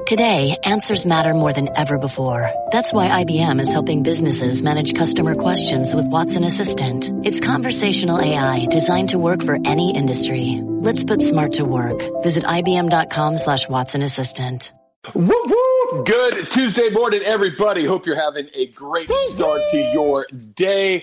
Today, answers matter more than ever before. That's why IBM is helping businesses manage customer questions with Watson Assistant. It's conversational AI designed to work for any industry. Let's put smart to work. Visit IBM.com/Watson Assistant. Woo-woo! Good Tuesday morning, everybody. Hope you're having a great start to your day.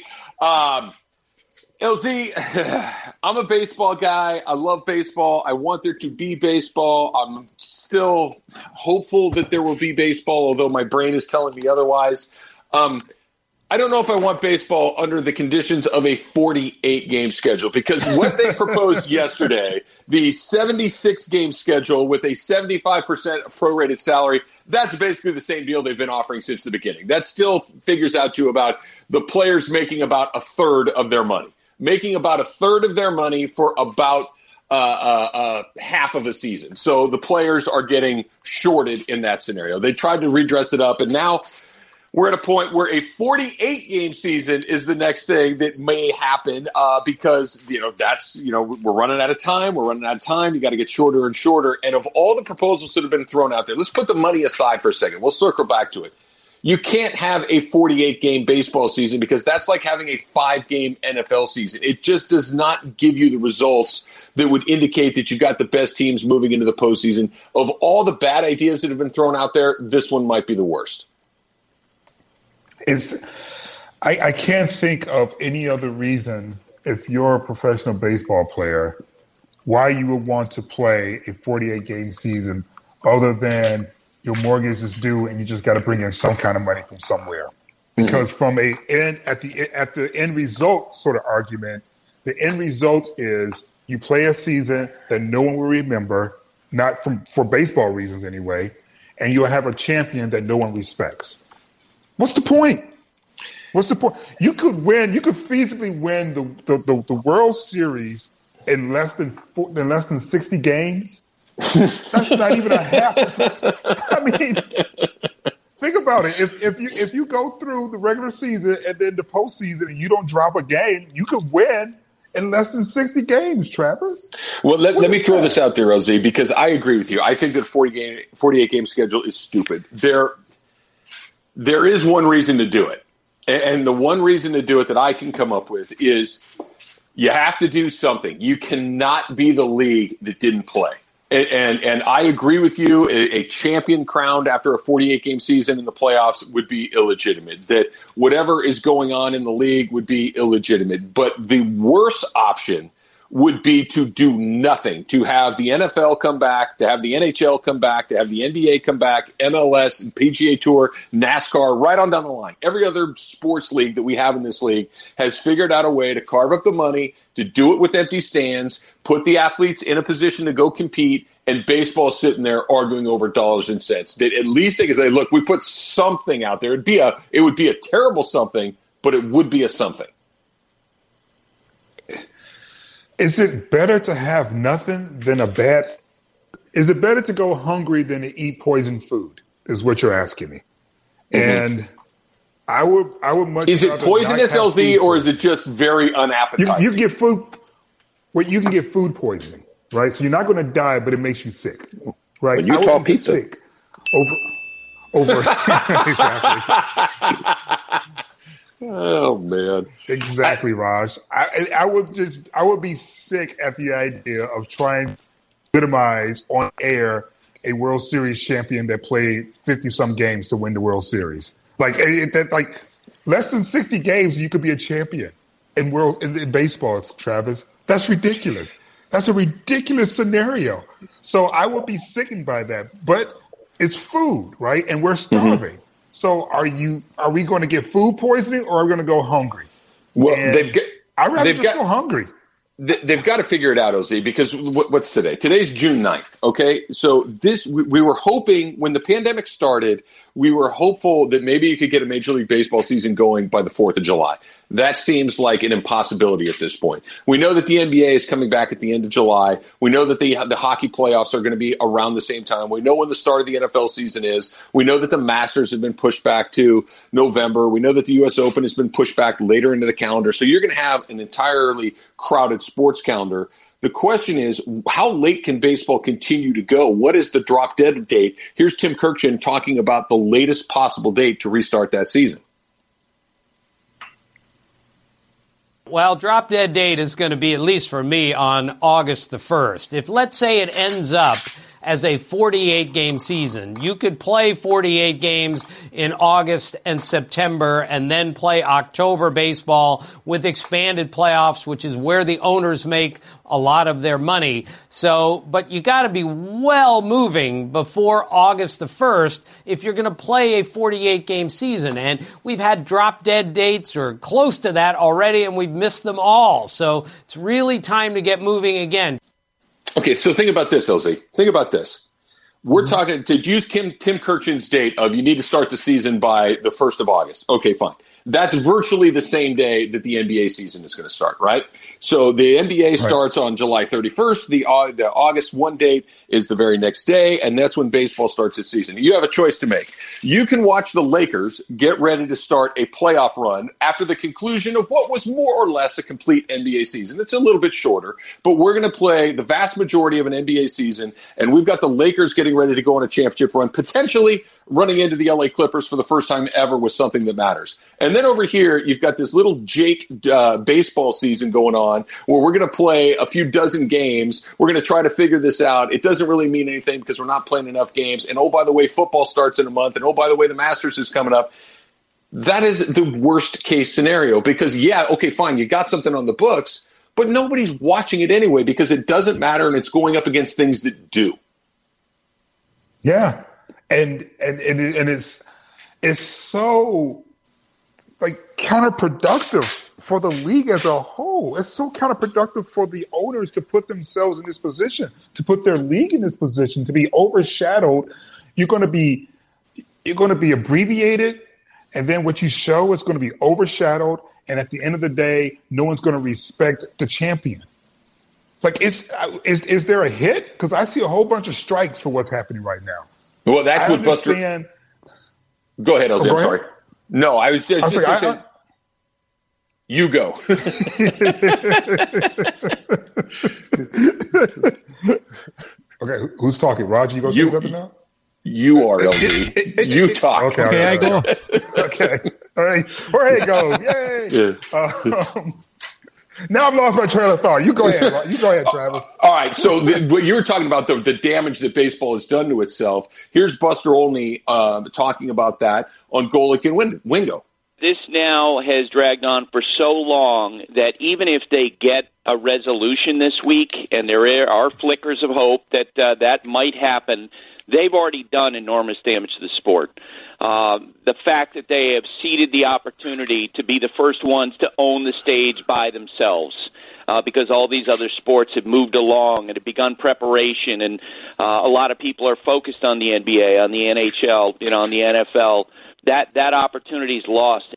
LZ, I'm a baseball guy. I love baseball. I want there to be baseball. I'm still hopeful that there will be baseball, although my brain is telling me otherwise. I don't know if I want baseball under the conditions of a 48-game schedule, because what they proposed yesterday, the 76-game schedule with a 75% prorated salary, that's basically the same deal they've been offering since the beginning. That still figures out to about the players making about a third of their money. Making about a third of their money for about half of a season. So the players are getting shorted in that scenario. They tried to redress it up, and now we're at a point where a 48-game season is the next thing that may happen because, we're running out of time. You got to get shorter and shorter. And of all the proposals that have been thrown out there, let's put the money aside for a second. We'll circle back to it. You can't have a 48-game baseball season because that's like having a 5-game NFL season. It just does not give you the results that would indicate that you got the best teams moving into the postseason. Of all the bad ideas that have been thrown out there, this one might be the worst. I can't think of any other reason, if you're a professional baseball player, why you would want to play a 48-game season other than your mortgage is due and you just got to bring in some kind of money from somewhere. Because from at the end result sort of argument, the end result is you play a season that no one will remember, not for baseball reasons anyway, and you'll have a champion that no one respects. What's the point? You could feasibly win the World Series in less than 60 games. That's not even a half. I mean, think about it. If you go through the regular season and then the postseason and you don't drop a game, you could win in less than 60 games, Travis. Well, let me throw this out there, LZ, because I agree with you. I think that 48-game schedule is stupid. There is one reason to do it. And the one reason to do it that I can come up with is you have to do something. You cannot be the league that didn't play. And I agree with you. A champion crowned after a 48-game season in the playoffs would be illegitimate. That whatever is going on in the league would be illegitimate. But the worst option would be to do nothing, to have the NFL come back, to have the NHL come back, to have the NBA come back, MLS, and PGA Tour, NASCAR, right on down the line. Every other sports league that we have in this league has figured out a way to carve up the money, to do it with empty stands, put the athletes in a position to go compete, and baseball sitting there arguing over dollars and cents. That at least they can say, look, we put something out there. It would be a terrible something, but it would be a something. Is it better to have nothing than a bad? Is it better to go hungry than to eat poisoned food? Is what you're asking me. Mm-hmm. And I would much. Is it poisonous, LZ, or is it just very unappetizing? You get food. Well, you can get food poisoning, right? So you're not going to die, but it makes you sick, right? But Utah pizza. Sick over exactly. Oh man! Exactly, Raj. I would be sick at the idea of trying to legitimize on air a World Series champion that played 50-some games to win the World Series. Like less than 60 games, you could be a champion in baseball, Travis. That's ridiculous. That's a ridiculous scenario. So I would be sickened by that. But it's food, right? And we're starving. Mm-hmm. So are we going to get food poisoning or are we going to go hungry? Well, I'd rather just go hungry. They've got to figure it out, OZ, because what's today? Today's June 9th, okay? So we were hoping, when the pandemic started, we were hopeful that maybe you could get a Major League Baseball season going by the 4th of July. That seems like an impossibility at this point. We know that the NBA is coming back at the end of July. We know that the hockey playoffs are going to be around the same time. We know when the start of the NFL season is. We know that the Masters have been pushed back to November. We know that the U.S. Open has been pushed back later into the calendar. So you're going to have an entirely crowded sports calendar. The question is, how late can baseball continue to go? What is the drop dead date? Here's Tim Kurkjian talking about the latest possible date to restart that season. Well, drop dead date is going to be, at least for me, on August the 1st. If, let's say, it ends up as a 48-game season, you could play 48 games in August and September and then play October baseball with expanded playoffs, which is where the owners make a lot of their money. So, but you got to be well moving before August the 1st if you're going to play a 48-game season. And we've had drop dead dates or close to that already, and we've missed them all. So it's really time to get moving again. Okay, so think about this, LZ. Think about this. We're talking, to use Tim Kurkjian's date of you need to start the season by the 1st of August. Okay, fine. That's virtually the same day that the NBA season is going to start, right? So the NBA starts on July 31st. The August 1 date is the very next day, and that's when baseball starts its season. You have a choice to make. You can watch the Lakers get ready to start a playoff run after the conclusion of what was more or less a complete NBA season. It's a little bit shorter, but we're going to play the vast majority of an NBA season, and we've got the Lakers getting ready to go on a championship run, potentially running into the LA Clippers for the first time ever with something that matters. And then over here, you've got this little Jake baseball season going on where we're going to play a few dozen games. We're going to try to figure this out. It doesn't really mean anything because we're not playing enough games. And oh, by the way, football starts in a month. And oh, by the way, the Masters is coming up. That is the worst case scenario because, yeah, okay, fine, you got something on the books, but nobody's watching it anyway because it doesn't matter and it's going up against things that do. Yeah. And it's so like counterproductive for the league as a whole. It's so counterproductive for the owners to put themselves in this position, to put their league in this position, to be overshadowed. You're going to be abbreviated, and then what you show is going to be overshadowed. And at the end of the day, no one's going to respect the champion. Like, is there a hit? Because I see a whole bunch of strikes for what's happening right now. Well, that's what Buster. Go ahead, LZ. I'm sorry. No, I was just saying. You go. Okay, who's talking? Roger, you go say something now? You are, LZ. You talk. Okay, I go. Okay. All right. Where it goes. Yay. Yeah. Now I've lost my train of thought. You go ahead. You go ahead, Travis. All right. So what you were talking about, the damage that baseball has done to itself. Here's Buster Olney talking about that on Golic and Wingo. This now has dragged on for so long that even if they get a resolution this week, and there are flickers of hope that that might happen, they've already done enormous damage to the sport. The fact that they have ceded the opportunity to be the first ones to own the stage by themselves, because all these other sports have moved along and have begun preparation, and a lot of people are focused on the NBA, on the NHL, on the NFL. That opportunity is lost.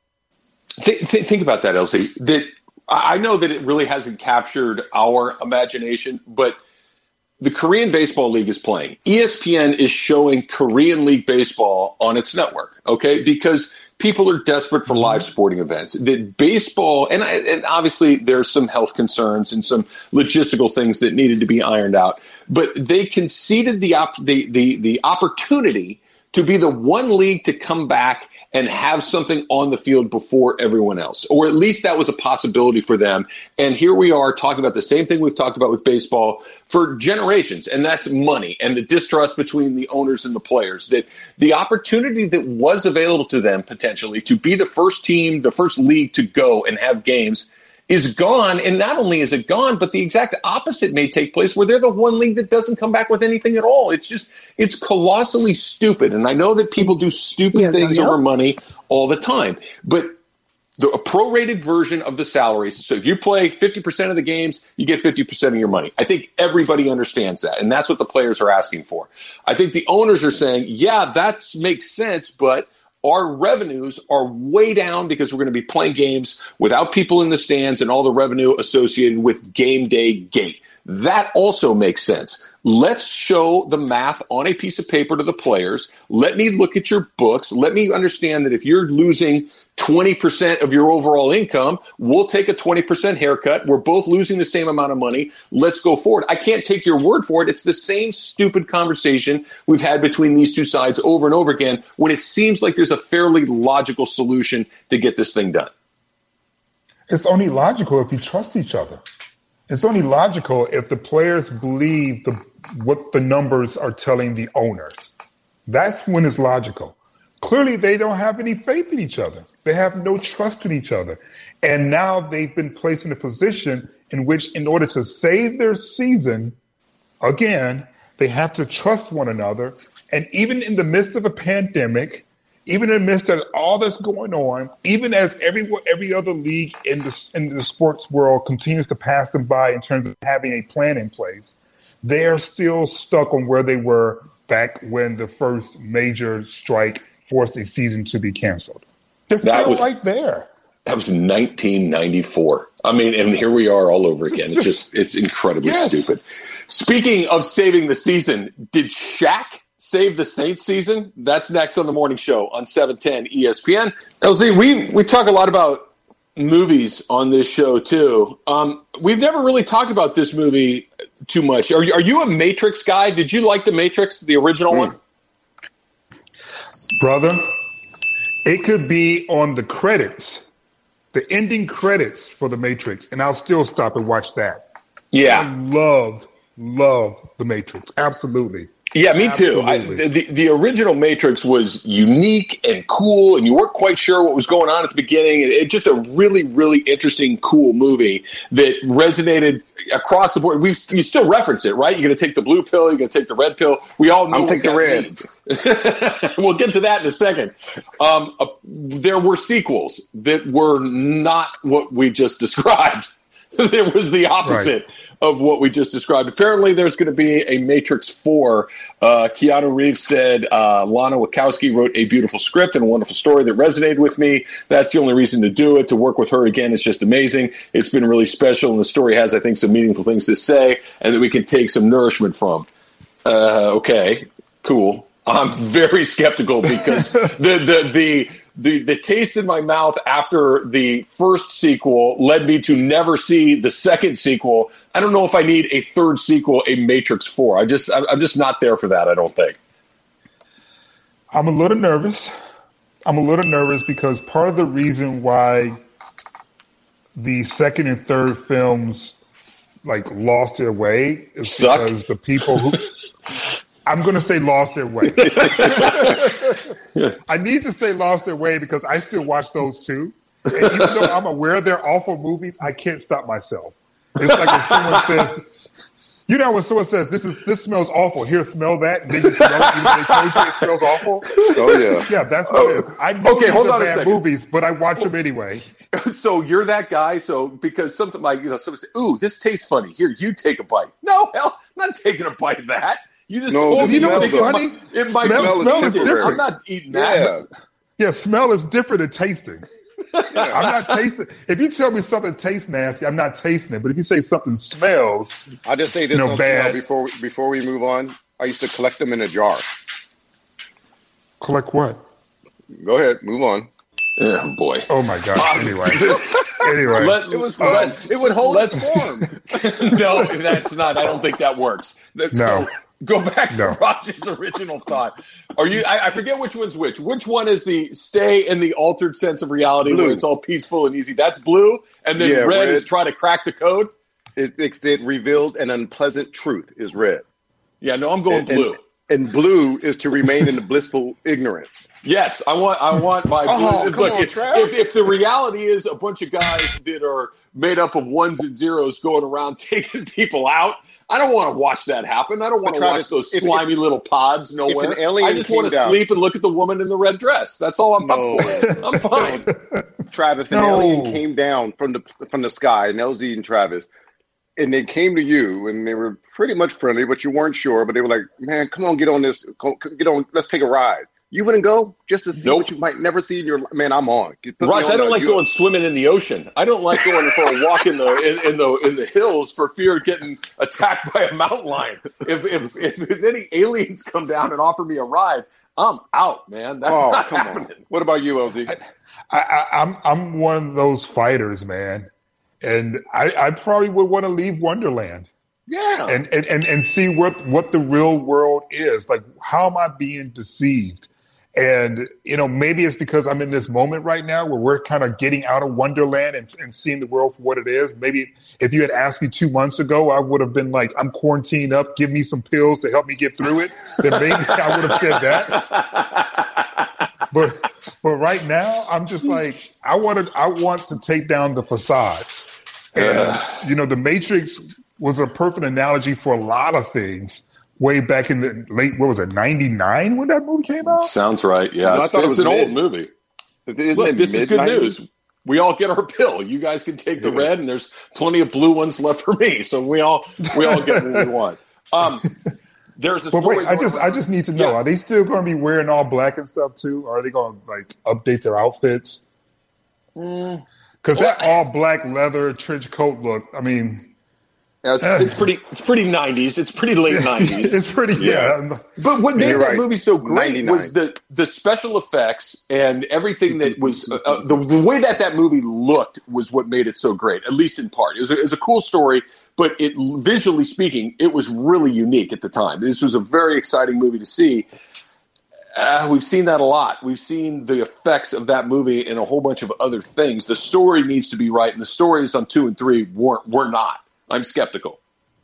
Think about that, LZ. That I know that it really hasn't captured our imagination, but the Korean Baseball League is playing. ESPN is showing Korean League baseball on its network, okay? Because people are desperate for live sporting events. That baseball, and obviously there's some health concerns and some logistical things that needed to be ironed out, but they conceded the opportunity to be the one league to come back and have something on the field before everyone else. Or at least that was a possibility for them. And here we are talking about the same thing we've talked about with baseball for generations, and that's money and the distrust between the owners and the players. That the opportunity that was available to them potentially to be the first team, the first league to go and have games is gone. And not only is it gone, but the exact opposite may take place where they're the one league that doesn't come back with anything at all. It's colossally stupid. And I know that people do stupid things over money all the time, but a prorated version of the salaries. So if you play 50% of the games, you get 50% of your money. I think everybody understands that. And that's what the players are asking for. I think the owners are saying, yeah, that makes sense, but our revenues are way down because we're going to be playing games without people in the stands and all the revenue associated with game day gate. That also makes sense. Let's show the math on a piece of paper to the players. Let me look at your books. Let me understand that if you're losing 20% of your overall income, we'll take a 20% haircut. We're both losing the same amount of money. Let's go forward. I can't take your word for it. It's the same stupid conversation we've had between these two sides over and over again when it seems like there's a fairly logical solution to get this thing done. It's only logical if you trust each other. It's only logical if the players believe what the numbers are telling the owners. That's when it's logical. Clearly, they don't have any faith in each other. They have no trust in each other. And now they've been placed in a position in which, in order to save their season, again, they have to trust one another. And even in the midst of a pandemic, even in the midst of all that's going on, even as every other league in the sports world continues to pass them by in terms of having a plan in place, they are still stuck on where they were back when the first major strike forced a season to be canceled. They're still right there. That was 1994. I mean, and here we are all over again. It's incredibly stupid. Speaking of saving the season, did Shaq save the Saints season? That's next on the morning show on 710 ESPN. LZ, we talk a lot about movies on this show too. We've never really talked about this movie too much. Are you a Matrix guy? Did you like the Matrix, the original one? Brother, it could be on the credits, the ending credits for the Matrix, and I'll still stop and watch that. Yeah. I love the Matrix. Absolutely. Yeah, me too. The original Matrix was unique and cool, and you weren't quite sure what was going on at the beginning. It's just a really, really interesting, cool movie that resonated across the board. You still reference it, right? You're going to take the blue pill, you're going to take the red pill. We all know I'll take the red. We'll get to that in a second. There were sequels that were not what we just described. There was the opposite. Right. Of what we just described. Apparently, there's going to be a Matrix 4. Keanu Reeves said Lana Wachowski wrote a beautiful script and a wonderful story that resonated with me. That's the only reason to do it. To work with her again is just amazing. It's been really special, and the story has, I think, some meaningful things to say and that we can take some nourishment from. Okay, cool. I'm very skeptical because the taste in my mouth after the first sequel led me to never see the second sequel. I don't know if I need a third sequel, a Matrix 4. I'm just not there for that, I don't think. I'm a little nervous. Because part of the reason why the second and third films lost their way is because the people who I'm going to say lost their way. I need to say lost their way because I still watch those too. And even though I'm aware they're awful movies, I can't stop myself. It's like when someone says, when someone says, this smells awful, here, smell that, and then you smell it, even though they told you it smells awful. Oh, yeah. Yeah, that's what it is. I know these are bad movies, but I watch them anyway. So you're that guy, because something like, someone say, ooh, this tastes funny. Here, you take a bite. No, hell, I'm not taking a bite of that. You just told me you know what's funny? It might smell is different. I'm not eating that. Yeah, smell is different than tasting. Yeah. I'm not tasting. If you tell me something tastes nasty, I'm not tasting it. But if you say something smells, I'll just say this bad. Before we move on. I used to collect them in a jar. Collect what? Go ahead, move on. Oh boy! Oh my God! Anyway, it would hold its form. No, that's not. I don't think that works. No. So, go back to Roger's original thought. Are you? I forget which one's which. Which one is the stay in the altered sense of reality where it's all peaceful and easy? That's blue, and then red is try to crack the code. It reveals an unpleasant truth. Is red. Yeah, no, I'm going blue. And blue is to remain in the blissful ignorance. Yes, I want my blue. Look, if the reality is a bunch of guys that are made up of ones and zeros going around taking people out, I don't want to watch that happen. I don't want to watch those slimy little pods nowhere. I just want to sleep and look at the woman in the red dress. That's all I'm up for. I'm fine. Travis, if an alien came down from the sky, and LZ and Travis, and they came to you, and they were pretty much friendly, but you weren't sure. But they were like, "Man, come on, get on this. Get on. Let's take a ride." You wouldn't go just to see Nope. what you might never see in your man. I'm on. Raj, I don't like going swimming in the ocean. I don't like going for a walk in the hills for fear of getting attacked by a mountain lion. If any aliens come down and offer me a ride, I'm out, man. That's not happening. On. What about you, LZ? I'm one of those fighters, man, and I probably would want to leave Wonderland. Yeah, and see what the real world is. Like, how am I being deceived? And, maybe it's because I'm in this moment right now where we're kind of getting out of Wonderland and seeing the world for what it is. Maybe if you had asked me 2 months ago, I would have been like, I'm quarantined up, give me some pills to help me get through it. Then maybe I would have said that. But right now, I'm just like, I want to take down the facades. And, The Matrix was a perfect analogy for a lot of things. Way back in the late, 99 when that movie came out? Sounds right, yeah. I thought it was an old movie. Look, this is good news. We all get our pill. You guys can take the red, and there's plenty of blue ones left for me. So we all get what we want. There's a story. Wait, I just need to know: Are they still going to be wearing all black and stuff too? Or are they going to update their outfits? Because that all black leather trench coat look. I mean. It's pretty 90s. It's pretty late 90s. It's pretty, yeah. But what made that movie so great was the special effects and everything that was the way that movie looked was what made it so great, at least in part. It was a cool story, but visually speaking, it was really unique at the time. This was a very exciting movie to see. We've seen that a lot. We've seen the effects of that movie in a whole bunch of other things. The story needs to be right, and the stories on 2 and 3 were not. I'm skeptical.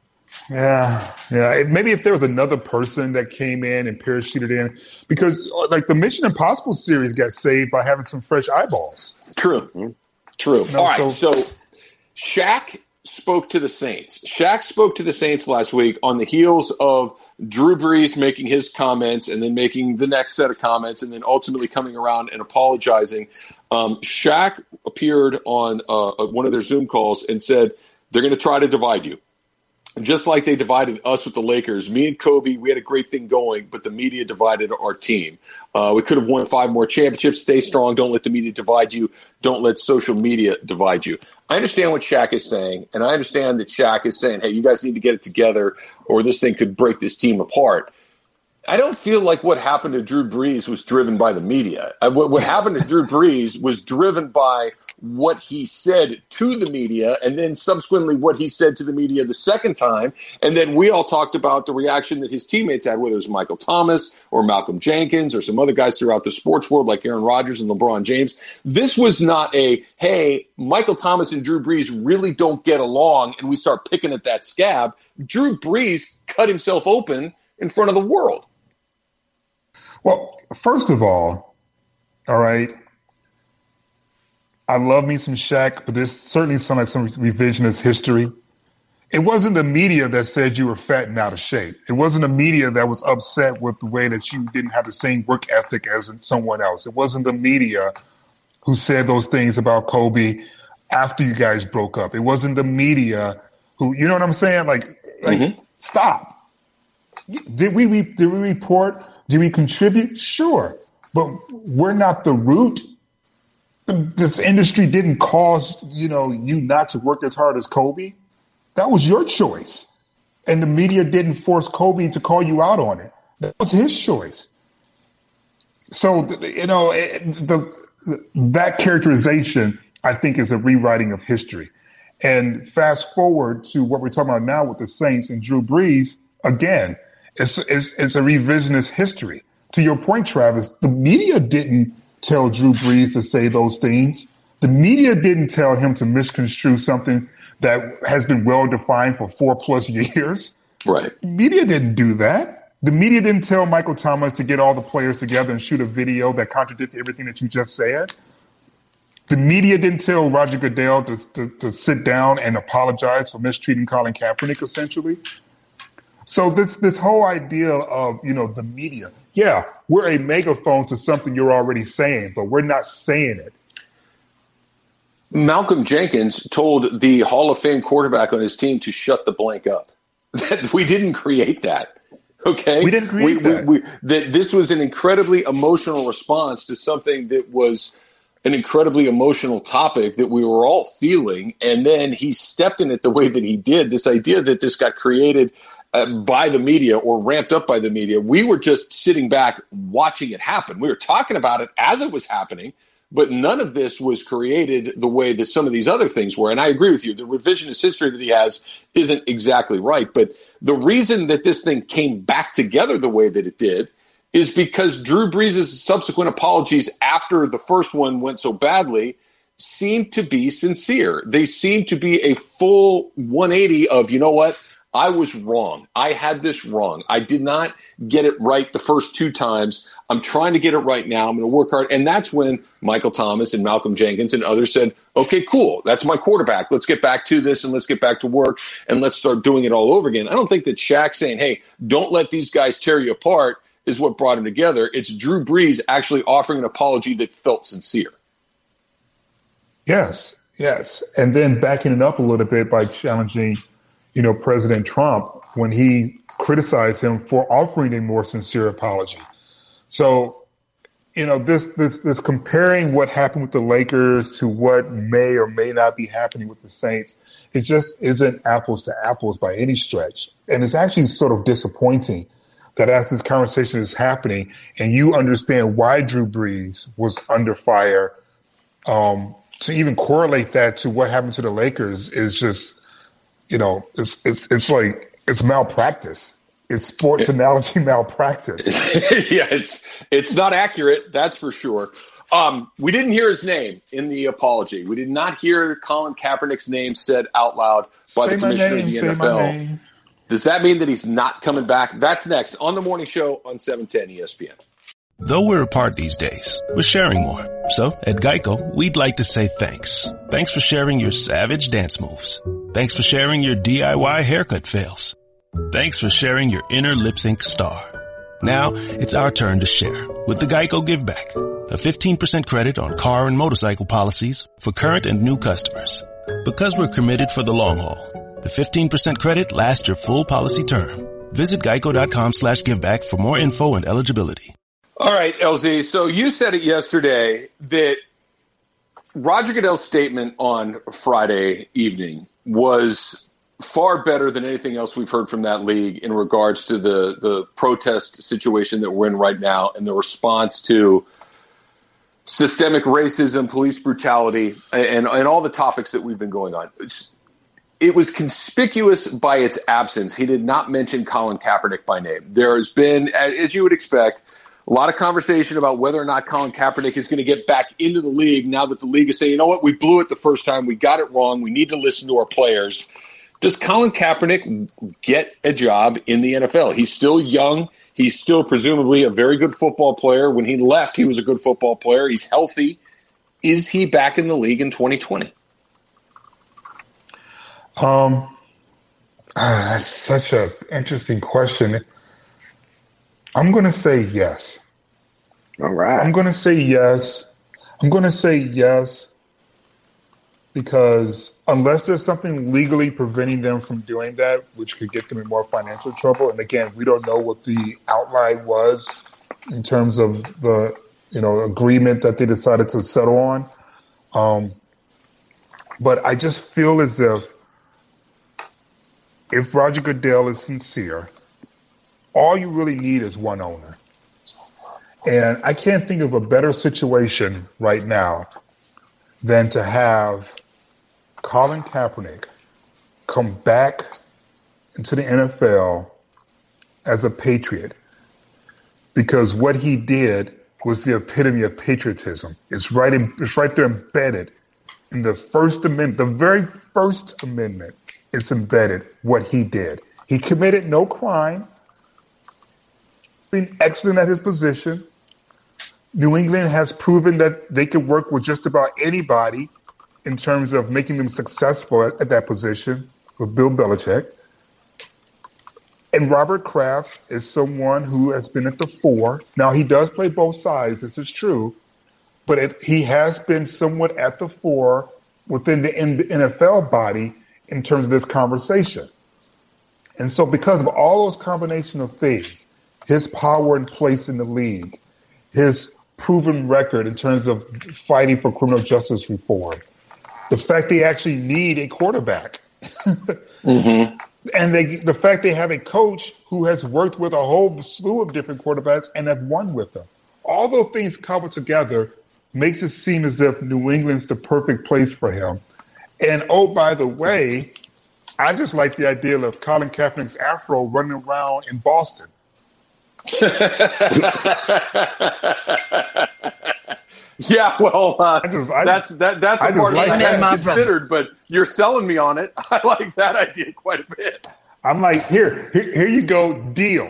Yeah. Maybe if there was another person that came in and parachuted in, because the Mission Impossible series got saved by having some fresh eyeballs. True. All right. So Shaq spoke to the Saints. Shaq spoke to the Saints last week on the heels of Drew Brees making his comments and then making the next set of comments and then ultimately coming around and apologizing. Shaq appeared on one of their Zoom calls and said, they're going to try to divide you. Just like they divided us with the Lakers. Me and Kobe, we had a great thing going, but the media divided our team. We could have won 5 more championships. Stay strong. Don't let the media divide you. Don't let social media divide you. I understand what Shaq is saying, and I understand that Shaq is saying, hey, you guys need to get it together or this thing could break this team apart. I don't feel like what happened to Drew Brees was driven by the media. What happened to Drew Brees was driven by what he said to the media and then subsequently what he said to the media the second time. And then we all talked about the reaction that his teammates had, whether it was Michael Thomas or Malcolm Jenkins or some other guys throughout the sports world like Aaron Rodgers and LeBron James. This was not hey, Michael Thomas and Drew Brees really don't get along and we start picking at that scab. Drew Brees cut himself open in front of the world. Well, first of all right, I love me some Shaq, but there's certainly some revisionist history. It wasn't the media that said you were fat and out of shape. It wasn't the media that was upset with the way that you didn't have the same work ethic as someone else. It wasn't the media who said those things about Kobe after you guys broke up. It wasn't the media who, you know what I'm saying? Stop. Did we report? Did we contribute? Sure. But we're not the root. This industry didn't cause, you not to work as hard as Kobe. That was your choice. And the media didn't force Kobe to call you out on it. That was his choice. So, that characterization, I think, is a rewriting of history. And fast forward to what we're talking about now with the Saints and Drew Brees, again, it's a revisionist history. To your point, Travis, the media didn't tell Drew Brees to say those things. The media didn't tell him to misconstrue something that has been well-defined for 4+ years. Right. The media didn't do that. The media didn't tell Michael Thomas to get all the players together and shoot a video that contradicted everything that you just said. The media didn't tell Roger Goodell to sit down and apologize for mistreating Colin Kaepernick, essentially. So this whole idea of, the media, yeah, we're a megaphone to something you're already saying, but we're not saying it. Malcolm Jenkins told the Hall of Fame quarterback on his team to shut the blank up. We didn't create that. Okay, we didn't create that. That this was an incredibly emotional response to something that was an incredibly emotional topic that we were all feeling, and then he stepped in it the way that he did. This idea that this got created by the media or ramped up by the media, we were just sitting back watching it happen. We were talking about it as it was happening, but none of this was created the way that some of these other things were. And I agree with you. The revisionist history that he has isn't exactly right. But the reason that this thing came back together the way that it did is because Drew Brees' subsequent apologies after the first one went so badly seemed to be sincere. They seemed to be a full 180 of, you know what? I was wrong. I had this wrong. I did not get it right the first two times. I'm trying to get it right now. I'm going to work hard. And that's when Michael Thomas and Malcolm Jenkins and others said, okay, cool. That's my quarterback. Let's get back to this and let's get back to work and let's start doing it all over again. I don't think that Shaq saying, hey, don't let these guys tear you apart is what brought them together. It's Drew Brees actually offering an apology that felt sincere. Yes. And then backing it up a little bit by challenging President Trump when he criticized him for offering a more sincere apology. So, this comparing what happened with the Lakers to what may or may not be happening with the Saints, it just isn't apples to apples by any stretch. And it's actually sort of disappointing that as this conversation is happening and you understand why Drew Brees was under fire, to even correlate that to what happened to the Lakers is just, it's like it's malpractice. It's sports analogy malpractice. Yeah, it's not accurate, that's for sure. We didn't hear his name in the apology. We did not hear Colin Kaepernick's name said out loud by the commissioner of the NFL. Does that mean that he's not coming back? That's next on the morning show on 710 ESPN. Though we're apart these days, we're sharing more. So at Geico, we'd like to say thanks. Thanks for sharing your savage dance moves. Thanks for sharing your DIY haircut fails. Thanks for sharing your inner lip sync star. Now it's our turn to share with the Geico Give Back, a 15% credit on car and motorcycle policies for current and new customers. Because we're committed for the long haul, the 15% credit lasts your full policy term. Visit geico.com/giveback for more info and eligibility. All right, LZ. So you said it yesterday that Roger Goodell's statement on Friday evening was far better than anything else we've heard from that league in regards to the protest situation that we're in right now and the response to systemic racism, police brutality, and all the topics that we've been going on. It was conspicuous by its absence. He did not mention Colin Kaepernick by name. There has been, as you would expect, a lot of conversation about whether or not Colin Kaepernick is going to get back into the league now that the league is saying, you know what, we blew it the first time. We got it wrong. We need to listen to our players. Does Colin Kaepernick get a job in the NFL? He's still young. He's still presumably a very good football player. When he left, he was a good football player. He's healthy. Is he back in the league in 2020? That's such an interesting question. I'm going to say yes. All right. I'm going to say yes. Because unless there's something legally preventing them from doing that, which could get them in more financial trouble. And again, we don't know what the outline was in terms of the, agreement that they decided to settle on. But I just feel as if Roger Goodell is sincere, all you really need is one owner. And I can't think of a better situation right now than to have Colin Kaepernick come back into the NFL as a patriot. Because what he did was the epitome of patriotism. It's right there embedded in the First Amendment, the very First Amendment. It's embedded what he did. He committed no crime. Been excellent at his position. New England has proven that they can work with just about anybody in terms of making them successful at that position with Bill Belichick. And Robert Kraft is someone who has been at the fore. Now, he does play both sides, this is true, but he has been somewhat at the fore within the NFL body in terms of this conversation. And so because of all those combination of things, his power and place in the league, his proven record in terms of fighting for criminal justice reform, the fact they actually need a quarterback, mm-hmm. and the fact they have a coach who has worked with a whole slew of different quarterbacks and have won with them. All those things coupled together makes it seem as if New England's the perfect place for him. And, oh, by the way, I just like the idea of Colin Kaepernick's afro running around in Boston. Yeah, well, that's a part of it I hadn't considered, but you're selling me on it. I like that idea quite a bit. I'm like, here you go, deal.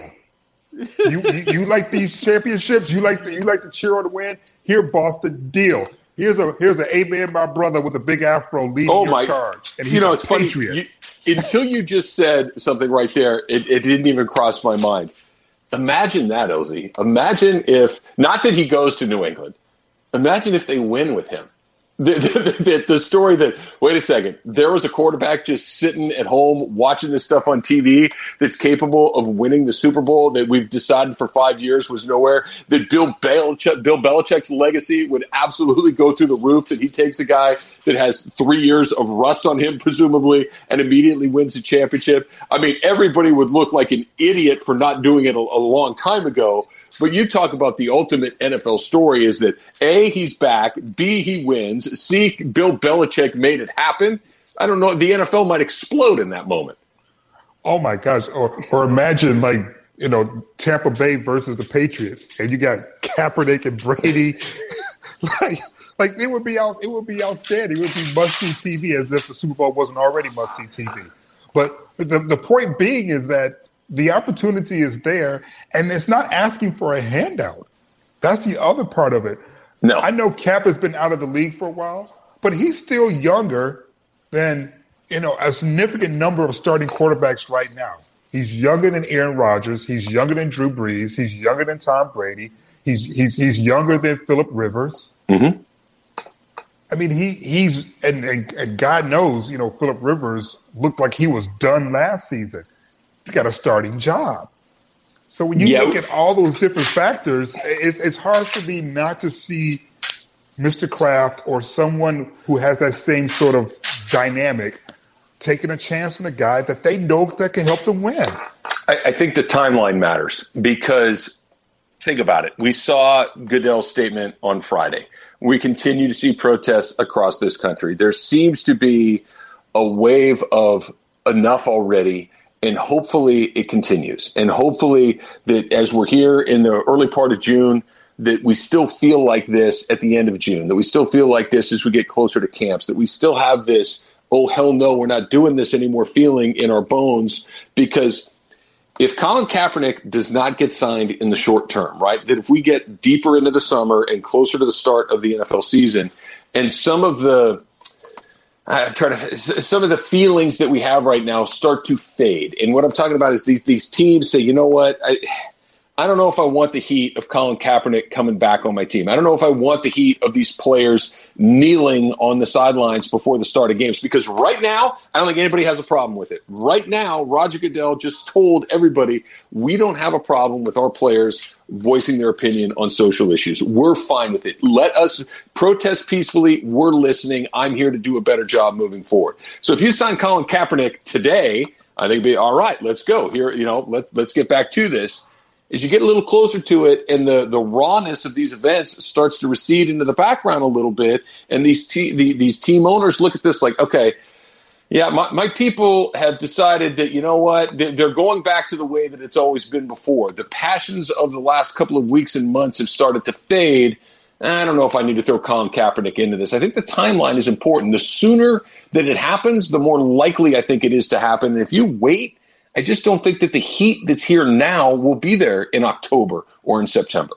You like these championships? You like to cheer on the win? Here, Boston, deal. Here's a amen, my brother, with a big afro leading your charge. And he's it's funny. Until you just said something right there, it didn't even cross my mind. Imagine that, LZ. Imagine if, not that he goes to New England, imagine if they win with him. The story that, wait a second, there was a quarterback just sitting at home watching this stuff on TV that's capable of winning the Super Bowl that we've decided for 5 years was nowhere, that Bill Belichick's legacy would absolutely go through the roof, that he takes a guy that has 3 years of rust on him, presumably, and immediately wins a championship. I mean, everybody would look like an idiot for not doing it a long time ago. But you talk about the ultimate NFL story is that A, he's back, B, he wins, C, Bill Belichick made it happen. I don't know. The NFL might explode in that moment. Oh, my gosh. Or imagine, Tampa Bay versus the Patriots, and you got Kaepernick and Brady. It would be outstanding. It would be must-see TV, as if the Super Bowl wasn't already must-see TV. But the point being is that the opportunity is there, and it's not asking for a handout. That's the other part of it. No. I know Cap has been out of the league for a while, but he's still younger than, a significant number of starting quarterbacks right now. He's younger than Aaron Rodgers. He's younger than Drew Brees. He's younger than Tom Brady. He's younger than Phillip Rivers. Mm-hmm. I mean, he's and God knows, Phillip Rivers looked like he was done last season. He's got a starting job. So when you look at all those different factors, it's hard for me not to see Mr. Kraft or someone who has that same sort of dynamic taking a chance on a guy that they know that can help them win. I think the timeline matters because think about it. We saw Goodell's statement on Friday. We continue to see protests across this country. There seems to be a wave of enough already. And hopefully it continues. And hopefully that as we're here in the early part of June, that we still feel like this at the end of June, that we still feel like this as we get closer to camps, that we still have this, oh, hell no, we're not doing this anymore feeling in our bones. Because if Colin Kaepernick does not get signed in the short term, right, that if we get deeper into the summer and closer to the start of the NFL season and some of the feelings that we have right now start to fade. And what I'm talking about is these teams say, you know what, I don't know if I want the heat of Colin Kaepernick coming back on my team. I don't know if I want the heat of these players kneeling on the sidelines before the start of games. Because right now, I don't think anybody has a problem with it. Right now, Roger Goodell just told everybody, we don't have a problem with our players voicing their opinion on social issues. We're fine with it. Let us protest peacefully. We're listening. I'm here to do a better job moving forward. So if you sign Colin Kaepernick today, I think it'd be all right. Let's go here. Let's get back to this. As you get a little closer to it and the rawness of these events starts to recede into the background a little bit, and these team owners look at this like, okay, yeah, my people have decided that, you know what, they're going back to the way that it's always been before. The passions of the last couple of weeks and months have started to fade. I don't know if I need to throw Colin Kaepernick into this. I think the timeline is important. The sooner that it happens, the more likely I think it is to happen. And if you wait, I just don't think that the heat that's here now will be there in October or in September.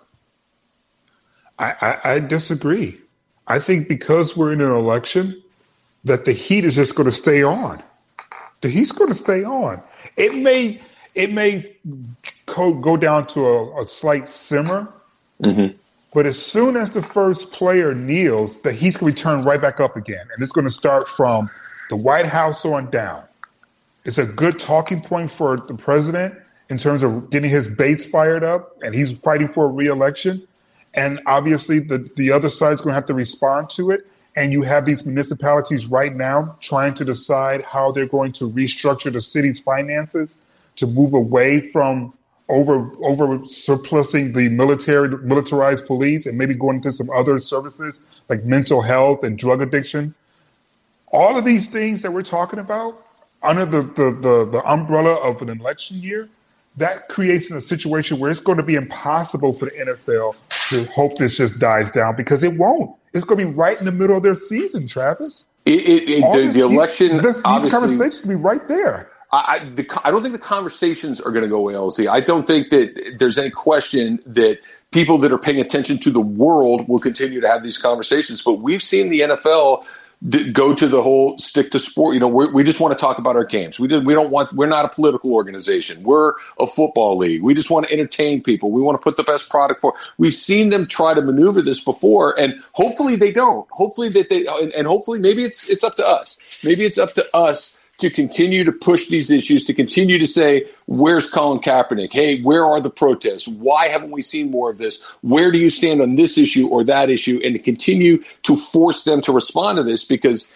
I disagree. I think because we're in an election, that the heat is just going to stay on. The heat's going to stay on. It may go down to a slight simmer, mm-hmm. But as soon as the first player kneels, the heat's going to turn right back up again. And it's going to start from the White House on down. It's a good talking point for the president in terms of getting his base fired up, and he's fighting for a re-election. And obviously the other side's going to have to respond to it. And you have these municipalities right now trying to decide how they're going to restructure the city's finances to move away from over surplusing the militarized police and maybe going into some other services like mental health and drug addiction. All of these things that we're talking about under the umbrella of an election year, that creates a situation where it's going to be impossible for the NFL to hope this just dies down, because it won't. It's going to be right in the middle of their season, Travis. The election, these obviously, conversations will be right there. I don't think the conversations are going to go away, LZ. I don't think that there's any question that people that are paying attention to the world will continue to have these conversations. But we've seen the NFL go to the whole stick to sport. You know, we just want to talk about our games. We're not a political organization. We're a football league. We just want to entertain people. We want to put the best product forward. We've seen them try to maneuver this before, and hopefully they don't. Hopefully and hopefully maybe it's up to us. Maybe it's up to us to continue to push these issues, to continue to say, where's Colin Kaepernick? Hey, where are the protests? Why haven't we seen more of this? Where do you stand on this issue or that issue? And to continue to force them to respond to this, because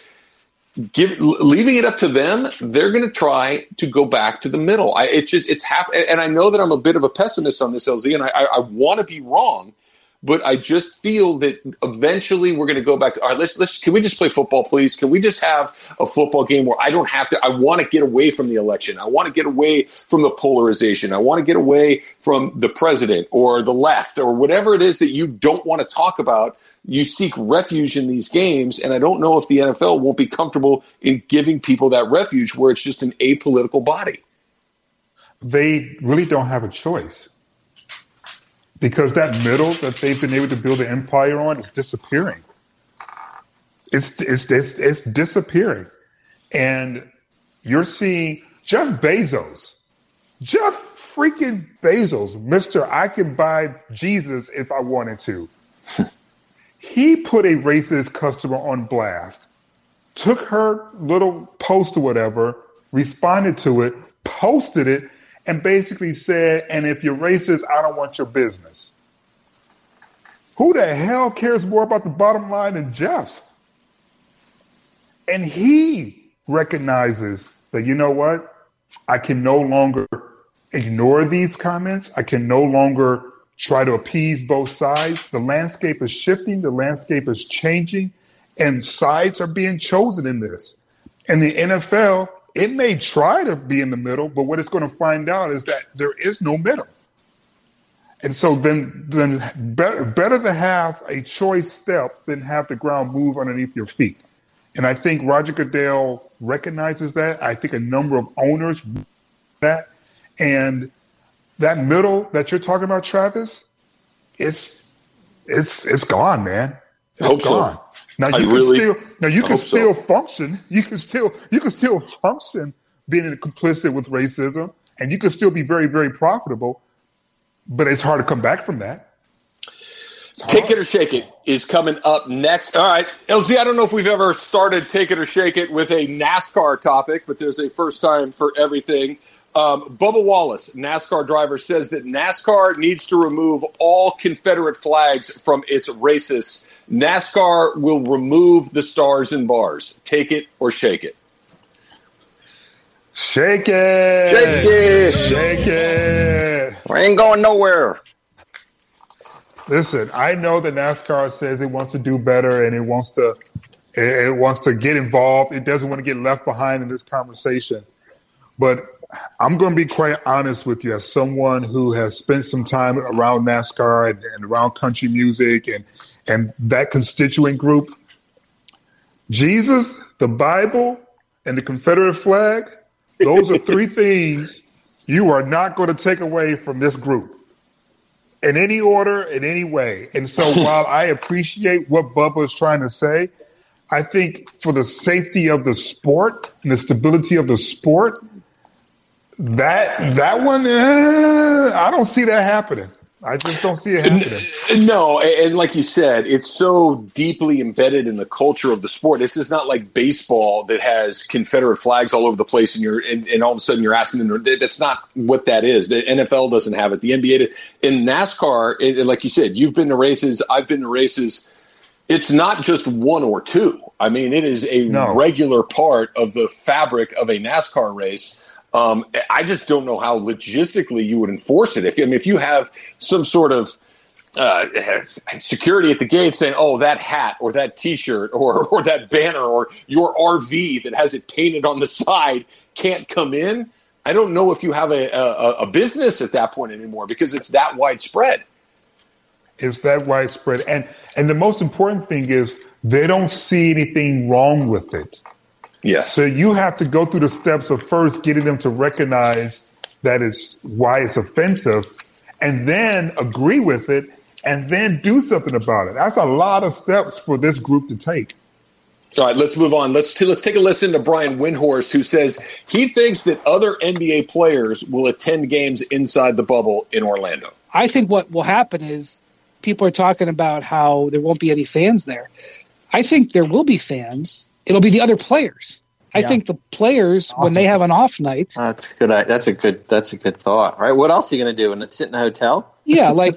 leaving it up to them, they're going to try to go back to the middle. It's happening. And I know that I'm a bit of a pessimist on this, LZ, and I want to be wrong. But I just feel that eventually we're going to go back to, all right, can we just play football, please? Can we just have a football game where I don't have to, I want to get away from the election. I want to get away from the polarization. I want to get away from the president or the left or whatever it is that you don't want to talk about. You seek refuge in these games. And I don't know if the NFL won't be comfortable in giving people that refuge where it's just an apolitical body. They really don't have a choice. Because that middle that they've been able to build an empire on is disappearing. It's disappearing. And you're seeing Jeff freaking Bezos, Mr. I can buy Jesus if I wanted to. He put a racist customer on blast, took her little post or whatever, responded to it, posted it, and basically said, and if you're racist, I don't want your business. Who the hell cares more about the bottom line than Jeff? And he recognizes that, you know what? I can no longer ignore these comments. I can no longer try to appease both sides. The landscape is shifting. The landscape is changing. And sides are being chosen in this. And the NFL, it may try to be in the middle, but what it's going to find out is that there is no middle. And so then better to have a choice step than have the ground move underneath your feet. And I think Roger Goodell recognizes that. I think a number of owners that. And that middle that you're talking about, Travis, it's gone, man. It's gone. So. Now you can still function. You can still function being complicit with racism, and you can still be very, very profitable. But it's hard to come back from that. Take It or Shake It is coming up next. All right, LZ, I don't know if we've ever started Take It or Shake It with a NASCAR topic, but there's a first time for everything. Bubba Wallace, NASCAR driver, says that NASCAR needs to remove all Confederate flags from its races. NASCAR will remove the stars and bars. Take it or shake it. Shake it. Shake it. Shake it. We ain't going nowhere. Listen, I know that NASCAR says it wants to do better and it wants to get involved. It doesn't want to get left behind in this conversation. But I'm going to be quite honest with you as someone who has spent some time around NASCAR and around country music and that constituent group. Jesus, the Bible, and the Confederate flag, those are three things you are not going to take away from this group in any order, in any way. And so while I appreciate what Bubba is trying to say, I think for the safety of the sport and the stability of the sport, that one, I don't see that happening. I just don't see it happening. No, and like you said, it's so deeply embedded in the culture of the sport. This is not like baseball that has Confederate flags all over the place, and all of a sudden you're asking them. That's not what that is. The NFL doesn't have it. The NBA, in NASCAR, like you said, you've been to races. I've been to races. It's not just one or two. I mean, it is a regular part of the fabric of a NASCAR race. I just don't know how logistically you would enforce it. If you have some sort of security at the gate saying, "Oh, that hat or that T-shirt or that banner or your RV that has it painted on the side can't come in," I don't know if you have a business at that point anymore because it's that widespread. It's that widespread, and the most important thing is they don't see anything wrong with it. Yeah. So you have to go through the steps of first getting them to recognize that it's why it's offensive, and then agree with it, and then do something about it. That's a lot of steps for this group to take. All right, let's move on. Let's take a listen to Brian Windhorst, who says he thinks that other NBA players will attend games inside the bubble in Orlando. I think what will happen is people are talking about how there won't be any fans there. I think there will be fans. It'll be the other players. I think the players, when they have an off night. That's good. That's a good thought. Right? What else are you going to do? And sit in a hotel? Yeah, if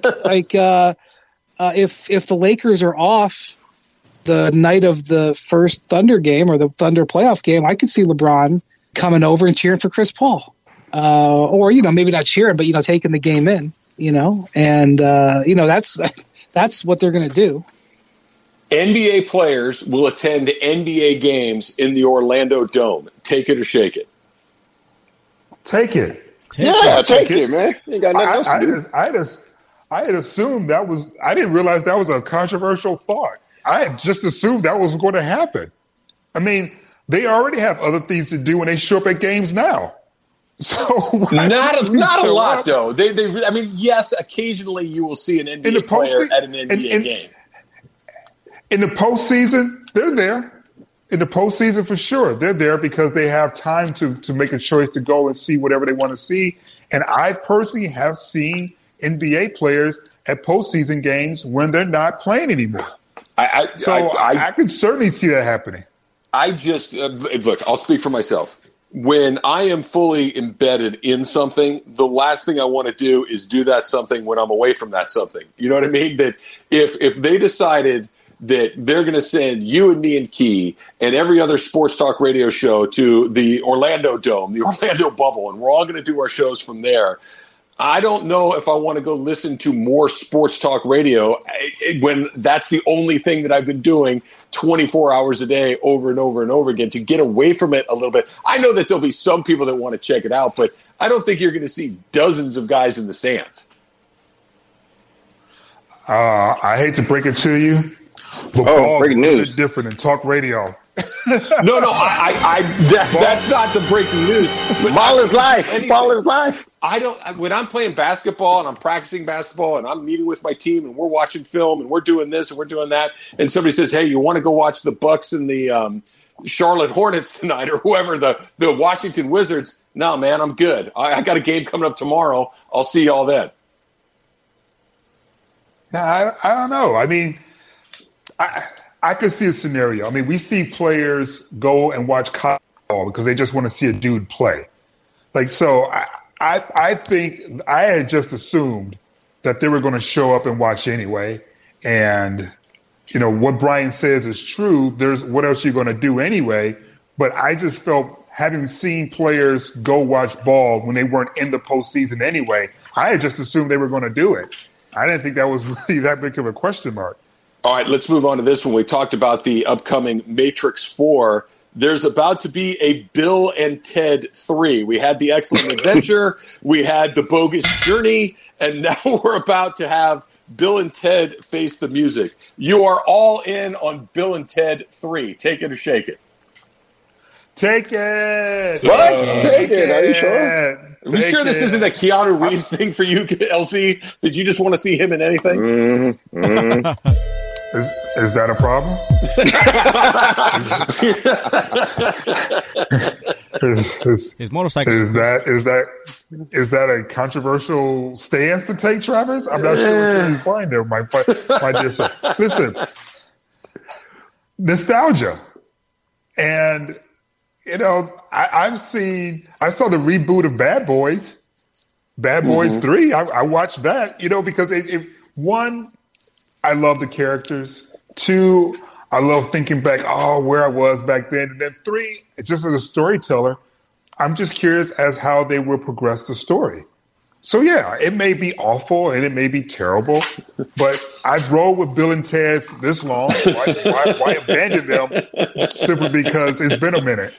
the Lakers are off the night of the first Thunder game or the Thunder playoff game, I could see LeBron coming over and cheering for Chris Paul, or maybe not cheering, but taking the game in. And that's what they're going to do. NBA players will attend NBA games in the Orlando Dome. Take it or shake it. Take it. Take it, man. You ain't got nothing else to do. I had assumed that was. I didn't realize that was a controversial thought. I had just assumed that was going to happen. I mean, they already have other things to do when they show up at games now. So not a lot though. Yes, occasionally you will see an NBA player at an NBA game. In the postseason, they're there. In the postseason, for sure, they're there because they have time to make a choice to go and see whatever they want to see. And I personally have seen NBA players at postseason games when they're not playing anymore. I could certainly see that happening. I just look. I'll speak for myself. When I am fully embedded in something, the last thing I want to do is do that something when I'm away from that something. You know what I mean? That if they decided that they're going to send you and me and Key and every other sports talk radio show to the Orlando Dome, the Orlando bubble, and we're all going to do our shows from there, I don't know if I want to go listen to more sports talk radio when that's the only thing that I've been doing 24 hours a day over and over and over again to get away from it a little bit. I know that there'll be some people that want to check it out, but I don't think you're going to see dozens of guys in the stands. I hate to break it to you. But breaking news. Different in talk radio. No, that's not the breaking news. But ball is life. Ball is life. When I'm playing basketball and I'm practicing basketball and I'm meeting with my team and we're watching film and we're doing this and we're doing that, and somebody says, "Hey, you want to go watch the Bucks and the Charlotte Hornets tonight or whoever, the Washington Wizards?" No, man, I'm good. I got a game coming up tomorrow. I'll see y'all then. I don't know. I mean, I could see a scenario. I mean, we see players go and watch college ball because they just want to see a dude play. I think I had just assumed that they were going to show up and watch anyway. And, what Brian says is true. There's what else you're going to do anyway. But I just felt, having seen players go watch ball when they weren't in the postseason anyway, I had just assumed they were going to do it. I didn't think that was really that big of a question mark. All right, let's move on to this one. We talked about the upcoming Matrix 4. There's about to be a Bill and Ted 3. We had The Excellent Adventure, we had The Bogus Journey, and now we're about to have Bill and Ted Face the Music. You are all in on Bill and Ted 3. Take it or shake it. Take it. What? Take it. Are you sure? Are you sure this isn't a Keanu Reeves thing for you, LC? Did you just want to see him in anything? Mm-hmm. Mm-hmm. Is that a problem? His motorcycle. Is that a controversial stance to take, Travis? I'm not sure what you're implying there, my dear sir. Listen, nostalgia, and I saw the reboot of Bad Boys, Bad Boys 3. I watched that, because one, I love the characters. Two, I love thinking back, where I was back then. And then three, just as a storyteller, I'm just curious as how they will progress the story. So yeah, it may be awful and it may be terrible, but I've rolled with Bill and Ted this long. Why abandon them simply because it's been a minute?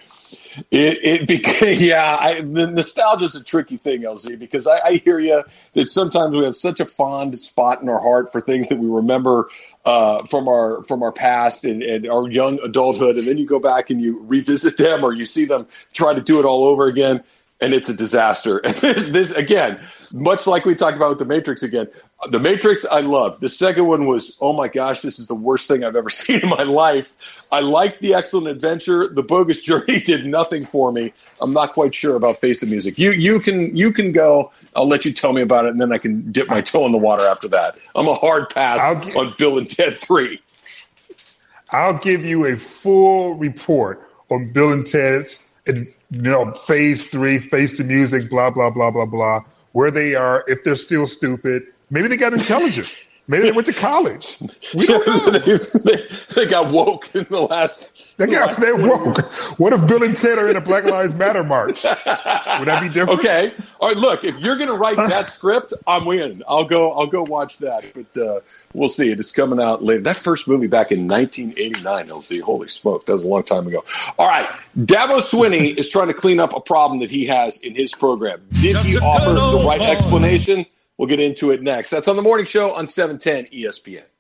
The nostalgia is a tricky thing, LZ, because I hear you that sometimes we have such a fond spot in our heart for things that we remember from our past and our young adulthood, and then you go back and you revisit them or you see them try to do it all over again, and it's a disaster. And this again, much like we talked about with The Matrix again. The Matrix, I loved. The second one was, oh my gosh, this is the worst thing I've ever seen in my life. I liked The Excellent Adventure. The Bogus Journey did nothing for me. I'm not quite sure about Face the Music. You can go. I'll let you tell me about it, and then I can dip my toe in the water after that. I'm a hard pass on Bill and Ted 3. I'll give you a full report on Bill and Ted's, Phase 3, Face the Music, blah, blah, blah, blah, blah, where they are, if they're still stupid. Maybe they got intelligent. Maybe they went to college. We don't know. they got woke in the last. They're woke. What if Bill and Ted are in a Black Lives Matter march? Would that be different? Okay. All right. Look, if you're going to write that script, I'm in. I'll go watch that. But we'll see. It is coming out later. That first movie back in 1989. LZ. Holy smoke, that was a long time ago. All right. Dabo Swinney is trying to clean up a problem that he has in his program. Did he offer the right explanation? We'll get into it next. That's on The Morning Show on 710 ESPN.